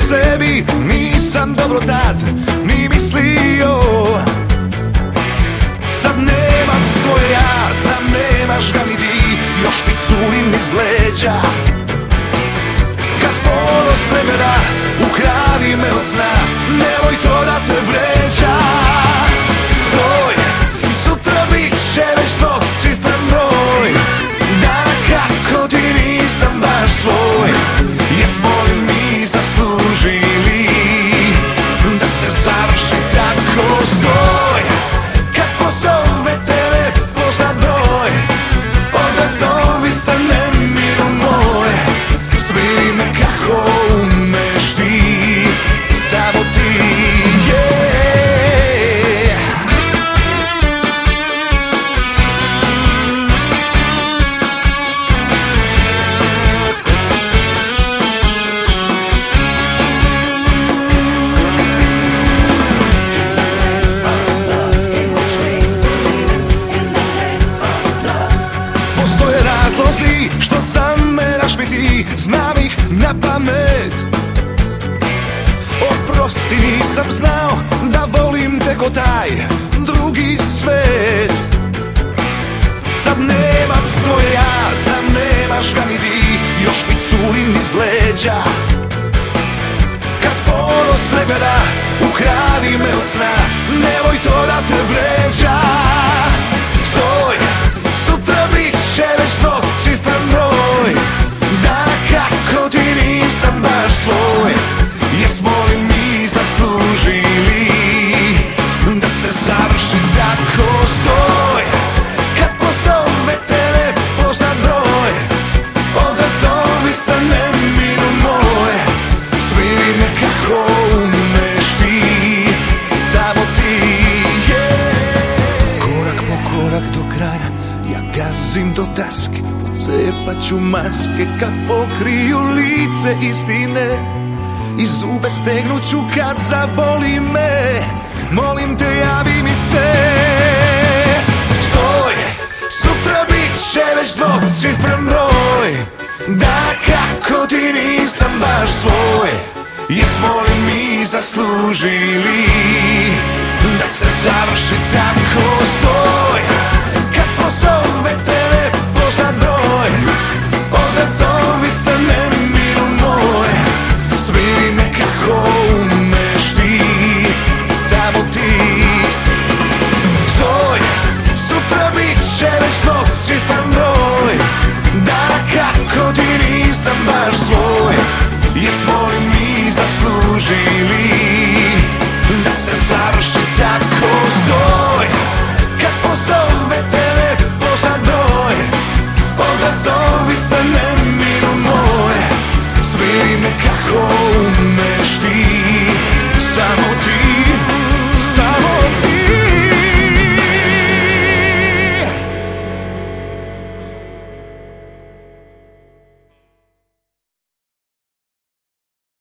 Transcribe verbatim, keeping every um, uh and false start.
sebi nisam dobro tad ni mislio. Sad nemam svoje ja, znam nemaš ga ni ti, još mi curim iz leđa. Kad ponos ne gleda, ukradi me od sna, nemoj to da te vređa. Stoj, sutra bit će već dvocifren broj dana kako ti nisam baš svoj. Jesmo li mi zaslužili da se završi tako? Stoj, kad pozove te nepoznat broj, onda zovi se nemiru moj. Sviri me kako umeš ti, samo ti, yeah. Postoje razlozi što zameraš mi ti, znam ih na pamet. Oprosti, nisam znao da volim te ko taj drugi svet. Sad nemam svoje ja, znam nemaš ga ni ti, još mi curim iz leđa. Kad ponos ne gleda, ukradi me od sna, nemoj to da te vređa. Stoj, sutra bit će već dvocifren broj dana kako ti nisam baš svoj. Jesmo li mi zaslužili da se završi tako? Stoj, kad pozove te nepoznat broj, onda zovi se nemiru moj. Sviri me kako umeš ti, samo ti, yeah. Korak po korak do kraja, ja gazim do daske, pocepat ću maske kad pokriju lice istine. I zube stegnut ću kad zaboli me, molim te javi mi se. Stoj, sutra bit će već dvocifren broj dana kako ti nisam baš svoj. Jesmo li mi zaslužili da se završi tako? Stoj, kad pozove te